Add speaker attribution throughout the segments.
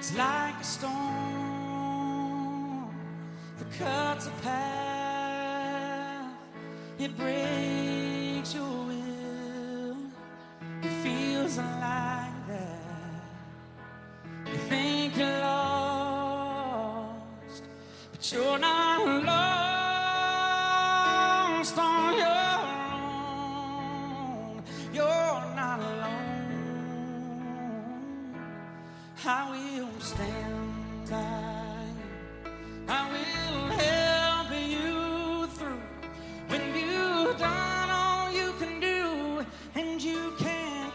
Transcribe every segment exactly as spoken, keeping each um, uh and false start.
Speaker 1: It's like a storm that cuts a path. It breaks your will. It feels like that. You think you're lost, but you're not lost on your own. You're not alone. I will stand by you. I will help you through when you've done all you can do and you can't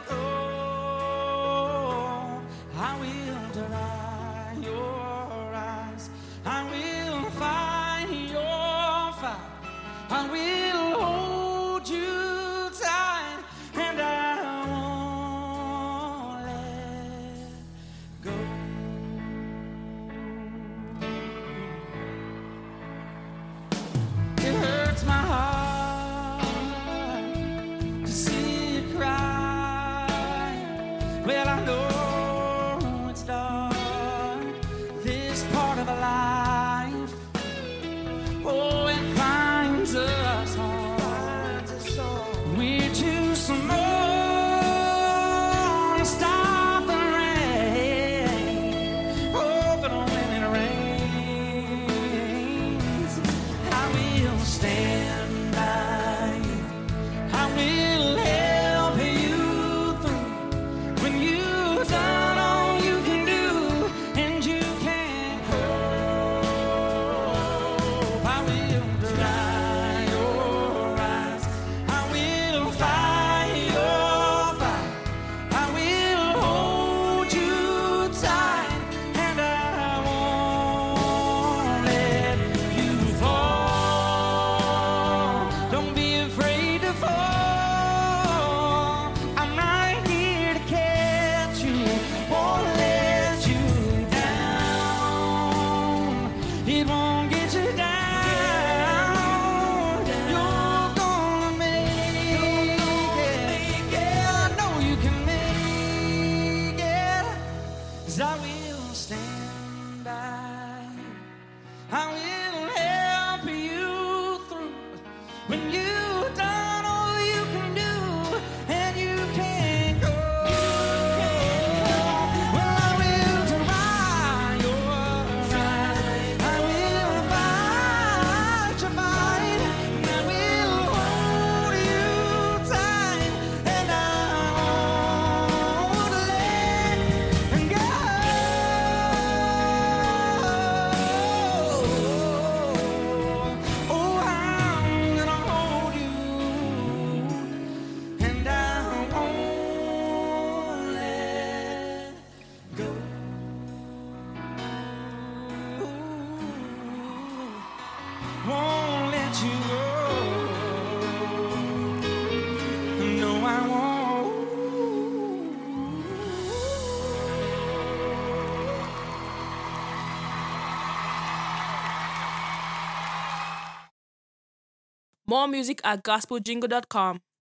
Speaker 1: go. I will dry your eyes. I will fight your fight. I will hold you tight, and I won't let go. It hurts my heart to see you cry. Well, I know it's dark, this part of a life. Oh, it finds us hard. We're too small to stop the rain. Oh, but when it rains, I will stand by you. I will help you through when you've done all you can do and you can't cope. I will dry your eyes. I will fight your fight. I will hold you tight, and I won't let you fall. Don't be afraid to fall. I'm right here to catch you. Won't let you down. It won't get you down. You're gonna make it. I know you can make it. 'Cause I will stand by you. I will help you through when you've done all you can do and you can't go. Well, I will dry your eyes. I will fight your fight. I will hold you tight, and I won't let go. Oh, I'm gonna hold you, and I won't let go. Won't let you go. No, I won't.
Speaker 2: More music at gospel jingle dot com.